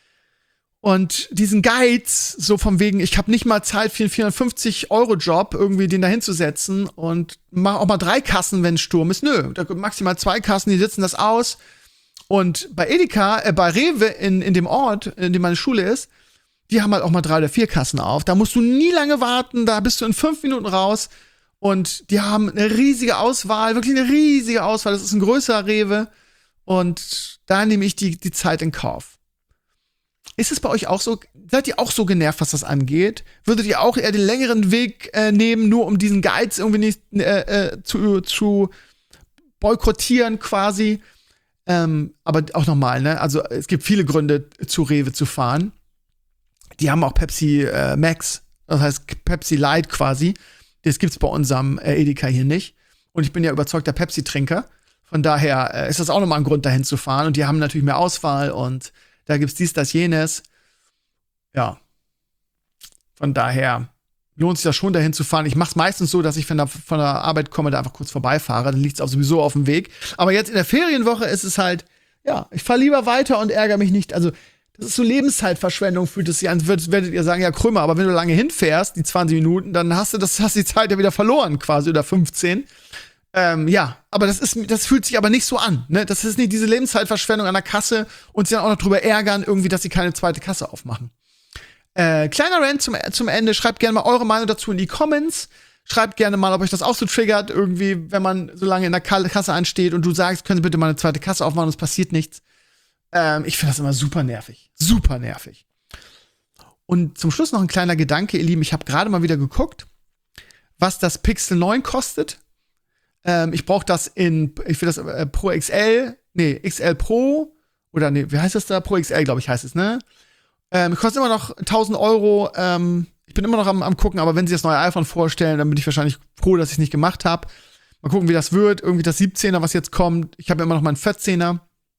Und diesen Geiz, so von wegen, ich habe nicht mal Zeit für einen vierhundertfünfzig Euro Job, irgendwie den da hinzusetzen und mach auch mal drei Kassen, wenn Sturm ist. Nö, da maximal zwei Kassen, die sitzen das aus. Und bei Edeka, äh, bei Rewe in, in dem Ort, in dem meine Schule ist, die haben halt auch mal drei oder vier Kassen auf. Da musst du nie lange warten, da bist du in fünf Minuten raus. Und die haben eine riesige Auswahl, wirklich eine riesige Auswahl. Das ist ein größerer Rewe. Und da nehme ich die, die Zeit in Kauf. Ist es bei euch auch so? Seid ihr auch so genervt, was das angeht? Würdet ihr auch eher den längeren Weg äh, nehmen, nur um diesen Geiz irgendwie nicht äh, äh, zu, zu boykottieren quasi? Ähm, aber auch nochmal, ne? Also es gibt viele Gründe, zu Rewe zu fahren. Die haben auch Pepsi äh, Max, das heißt Pepsi Light quasi. Das gibt's bei unserem äh, Edeka hier nicht. Und ich bin ja überzeugter Pepsi-Trinker. Von daher äh, ist das auch nochmal ein Grund, dahin zu fahren. Und die haben natürlich mehr Auswahl und da gibt's dies, das, jenes. Ja. Von daher lohnt sich das schon, dahin zu fahren. Ich mach's meistens so, dass ich, wenn ich von der Arbeit komme, da einfach kurz vorbeifahre. Dann liegt's auch sowieso auf dem Weg. Aber jetzt in der Ferienwoche ist es halt, ja, ich fahre lieber weiter und ärgere mich nicht. Also, das ist so Lebenszeitverschwendung, fühlt es sich an. Werdet ihr sagen, ja, Krümmer, aber wenn du lange hinfährst, die zwanzig Minuten, dann hast du das, hast die Zeit ja wieder verloren, quasi, oder fünfzehn. Ähm, ja, aber das ist, das fühlt sich aber nicht so an, ne? Das ist nicht diese Lebenszeitverschwendung an der Kasse und sich dann auch noch drüber ärgern, irgendwie, dass sie keine zweite Kasse aufmachen. Äh, kleiner Rant zum, zum Ende. Schreibt gerne mal eure Meinung dazu in die Comments. Schreibt gerne mal, ob euch das auch so triggert, irgendwie, wenn man so lange in der Kasse ansteht und du sagst, können Sie bitte mal eine zweite Kasse aufmachen und es passiert nichts. Ähm, ich finde das immer super nervig. Super nervig. Und zum Schluss noch ein kleiner Gedanke, ihr Lieben. Ich habe gerade mal wieder geguckt, was das Pixel neun kostet. Ähm, ich brauche das in, ich will das äh, Pro X L, nee, X L Pro, oder nee, wie heißt das da? Pro X L, glaube ich, heißt es, ne? Ähm, kostet immer noch tausend Euro. Ähm, ich bin immer noch am, am gucken, aber wenn sie das neue iPhone vorstellen, dann bin ich wahrscheinlich froh, dass ich es nicht gemacht habe. Mal gucken, wie das wird. Irgendwie das siebzehner, was jetzt kommt. Ich habe ja immer noch meinen vierzehner.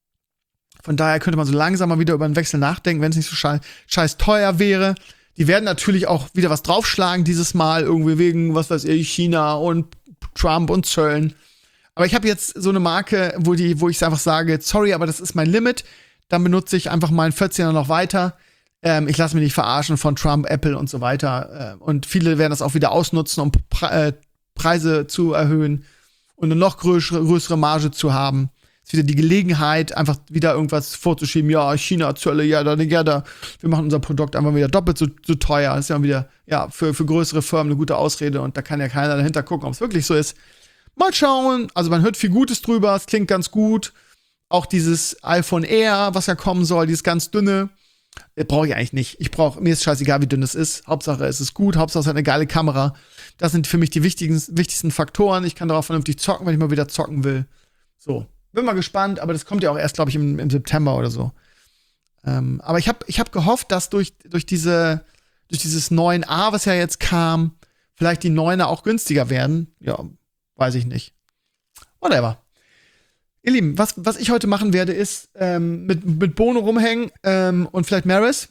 Von daher könnte man so langsam mal wieder über einen Wechsel nachdenken, wenn es nicht so scheiß, scheiß teuer wäre. Die werden natürlich auch wieder was draufschlagen dieses Mal, irgendwie wegen, was weiß ich, China und Trump und Zöllen. Aber ich habe jetzt so eine Marke, wo, die, wo ich einfach sage, sorry, aber das ist mein Limit. Dann benutze ich einfach meinen vierzehner noch weiter. Ähm, ich lasse mich nicht verarschen von Trump, Apple und so weiter. Äh, und viele werden das auch wieder ausnutzen, um Pre- äh, Preise zu erhöhen und eine noch größere, größere Marge zu haben. Ist wieder die Gelegenheit, einfach wieder irgendwas vorzuschieben. Ja, China, Zölle, ja, da, ja, da. Wir machen unser Produkt einfach wieder doppelt so, so teuer. Das ist ja wieder, ja, für, für größere Firmen eine gute Ausrede und da kann ja keiner dahinter gucken, ob es wirklich so ist. Mal schauen. Also man hört viel Gutes drüber. Es klingt ganz gut. Auch dieses iPhone Air, was ja kommen soll, dieses ganz dünne, brauche ich eigentlich nicht. Ich brauche, mir ist scheißegal, wie dünn es ist. Hauptsache, es ist gut. Hauptsache, es hat eine geile Kamera. Das sind für mich die wichtigsten, wichtigsten Faktoren. Ich kann darauf vernünftig zocken, wenn ich mal wieder zocken will. So. Bin mal gespannt, aber das kommt ja auch erst, glaube ich, im, im September oder so. Ähm, aber ich habe ich hab gehofft, dass durch, durch, diese, durch dieses neun A, was ja jetzt kam, vielleicht die neuner auch günstiger werden. Ja, weiß ich nicht. Whatever. Ihr Lieben, was, was ich heute machen werde, ist ähm, mit, mit Bono rumhängen ähm, und vielleicht Maris.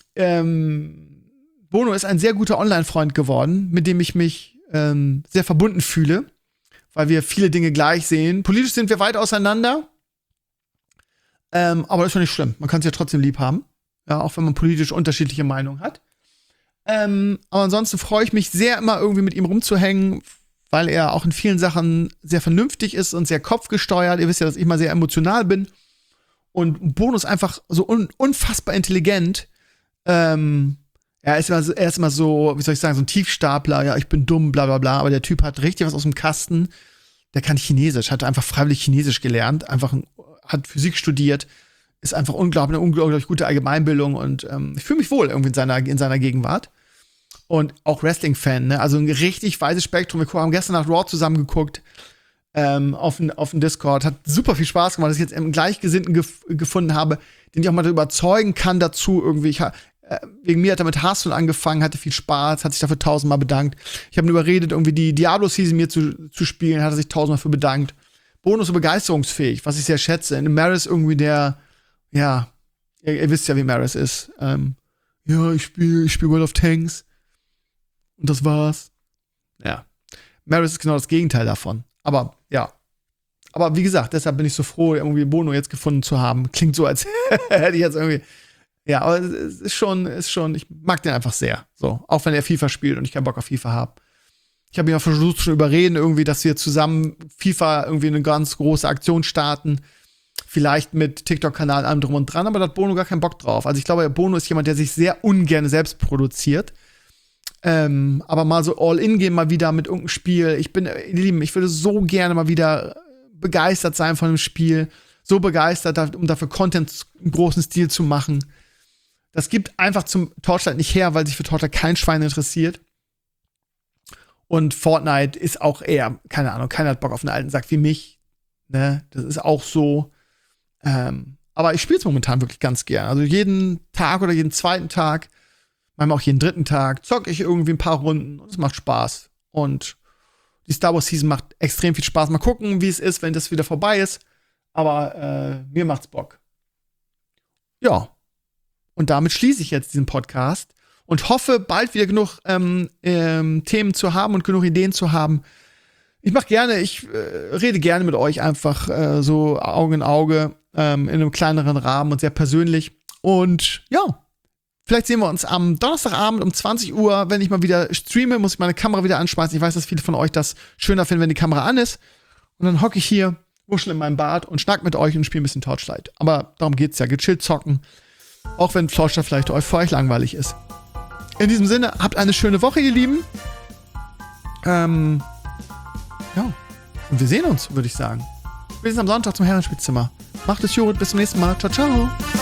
Ähm, Bono ist ein sehr guter Online-Freund geworden, mit dem ich mich ähm, sehr verbunden fühle, weil wir viele Dinge gleich sehen. Politisch sind wir weit auseinander, ähm, aber das ist ja nicht schlimm. Man kann es ja trotzdem lieb haben, ja, auch wenn man politisch unterschiedliche Meinungen hat. Ähm, aber ansonsten freue ich mich sehr, immer irgendwie mit ihm rumzuhängen, weil er auch in vielen Sachen sehr vernünftig ist und sehr kopfgesteuert. Ihr wisst ja, dass ich mal sehr emotional bin. Und Bono ist einfach so un- unfassbar intelligent. Ähm, er ist, immer so, er ist immer so, wie soll ich sagen, so ein Tiefstapler. Ja, ich bin dumm, bla bla bla. Aber der Typ hat richtig was aus dem Kasten. Der kann Chinesisch, hat einfach freiwillig Chinesisch gelernt. Einfach hat Physik studiert. Ist einfach unglaublich, eine unglaublich gute Allgemeinbildung. Und ähm, ich fühle mich wohl irgendwie in seiner, in seiner Gegenwart. Und auch Wrestling-Fan, ne? Also ein richtig weites Spektrum. Wir haben gestern Nacht Raw zusammengeguckt ähm, auf dem auf Discord. Hat super viel Spaß gemacht, dass ich jetzt einen Gleichgesinnten gef- gefunden habe, den ich auch mal überzeugen kann dazu irgendwie. Ich, äh, wegen mir hat er mit Hearthstone angefangen, hatte viel Spaß, hat sich dafür tausendmal bedankt. Ich habe ihn überredet, irgendwie die Diablo-Season mir zu, zu spielen, hat er sich tausendmal für bedankt. Bono ist so begeisterungsfähig, was ich sehr schätze. In Maris irgendwie der, ja, ihr, ihr wisst ja, wie Maris ist. Ähm, ja, ich spiele ich spiel World of Tanks. Und das war's. Ja. Maris ist genau das Gegenteil davon. Aber, ja. Aber wie gesagt, deshalb bin ich so froh, irgendwie Bono jetzt gefunden zu haben. Klingt so, als hätte ich jetzt irgendwie. Ja, aber es ist schon, ist schon, ich mag den einfach sehr. So. Auch wenn er FIFA spielt und ich keinen Bock auf FIFA habe. Ich habe ihn auch versucht zu überreden, irgendwie, dass wir zusammen FIFA irgendwie eine ganz große Aktion starten. Vielleicht mit TikTok-Kanal, allem drum und dran, aber da hat Bono gar keinen Bock drauf. Also ich glaube, Bono ist jemand, der sich sehr ungern selbst produziert. Ähm, aber mal so all-in gehen, mal wieder mit irgendeinem Spiel. Ich bin, ihr Lieben, ich würde so gerne mal wieder begeistert sein von einem Spiel. So begeistert, um dafür Content im großen Stil zu machen. Das gibt einfach zum Torchlight nicht her, weil sich für Torchlight kein Schwein interessiert. Und Fortnite ist auch eher, keine Ahnung, keiner hat Bock auf einen alten Sack wie mich. Ne? Das ist auch so. Ähm, aber ich spiele es momentan wirklich ganz gern. Also jeden Tag oder jeden zweiten Tag, manchmal auch jeden dritten Tag, zocke ich irgendwie ein paar Runden und es macht Spaß. Und die Star Wars Season macht extrem viel Spaß. Mal gucken, wie es ist, wenn das wieder vorbei ist. Aber äh, mir macht's Bock. Ja. Und damit schließe ich jetzt diesen Podcast und hoffe, bald wieder genug ähm, ähm, Themen zu haben und genug Ideen zu haben. Ich mache gerne, ich äh, rede gerne mit euch einfach äh, so Auge in Auge ähm, in einem kleineren Rahmen und sehr persönlich. Und ja, vielleicht sehen wir uns am Donnerstagabend um zwanzig Uhr, wenn ich mal wieder streame, muss ich meine Kamera wieder anschmeißen. Ich weiß, dass viele von euch das schöner finden, wenn die Kamera an ist. Und dann hocke ich hier, wuschel in meinem Bad und schnack mit euch und spiele ein bisschen Torchlight. Aber darum geht's ja, gechillt zocken. Auch wenn Torchlight vielleicht für euch langweilig ist. In diesem Sinne, habt eine schöne Woche, ihr Lieben. Ähm, ja. Und wir sehen uns, würde ich sagen. Wir sind am Sonntag zum Herrenspielzimmer. Macht es gut, bis zum nächsten Mal. Ciao, ciao.